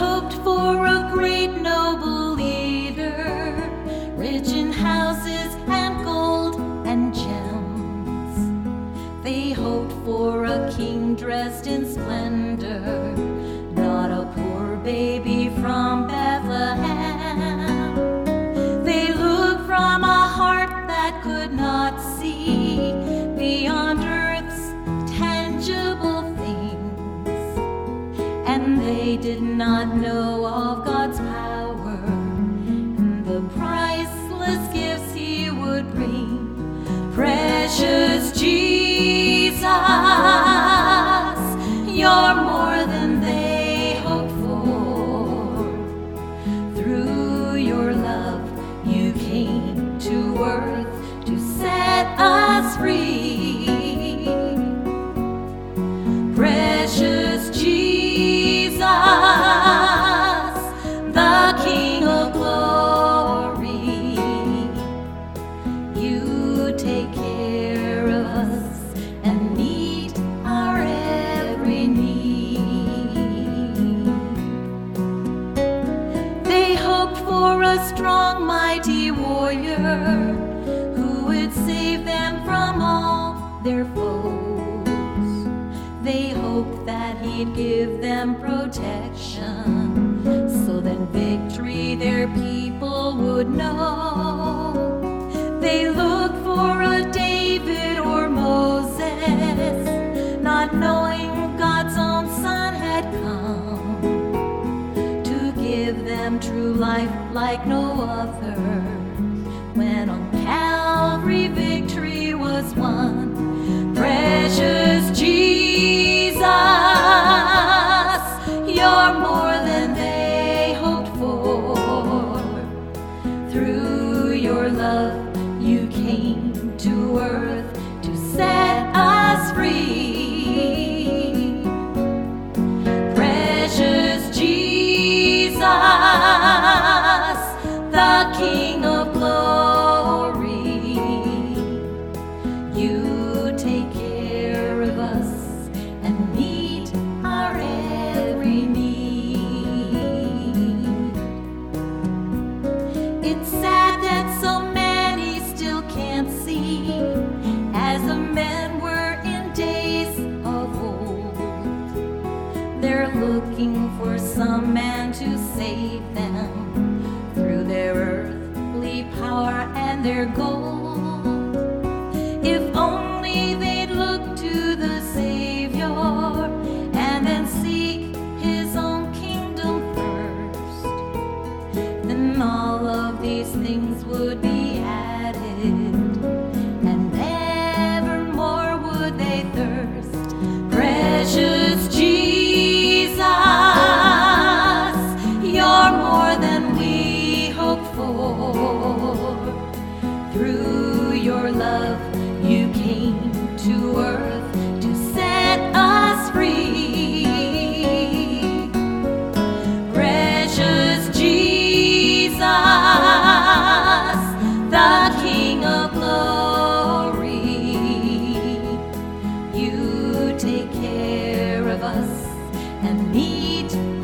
hoped for a great noble leader, rich in houses and gold and gems. They hoped for a king dressed in splendor, not a poor baby from Bethlehem. They looked from a heart that could not see beyond earth's tangible things, and they did not know of God's power and the priceless gifts He would bring. Precious Jesus, you're more than they hoped for. Through your love, you came to earth to set us free. Precious Jesus, the King of glory, you take care of us and meet our every need. They hoped for a strong, mighty warrior who would save them from all their foes. They hoped that He'd give them protection, so then victory their people would know. They looked for a David or Moses, not knowing God's own Son had come to give them true life like no other. When on Calvary victory was won, precious Jesus, you're more than they hoped for. Through your love, you came to earth to set us free. Precious Jesus, the King of glory, you take care of us and meet our every need. It's sad that so many still can't see, as the men were in days of old. They're looking for some man to save them through their earthly power and their gold. If only they'd look to the Savior and then seek His own kingdom first, then all of these things would be added, and evermore would they thirst. Precious Jesus, you're more than we hoped for. Through your love, you came to earth to set us free. Precious Jesus, the King of glory, you take care of us and meet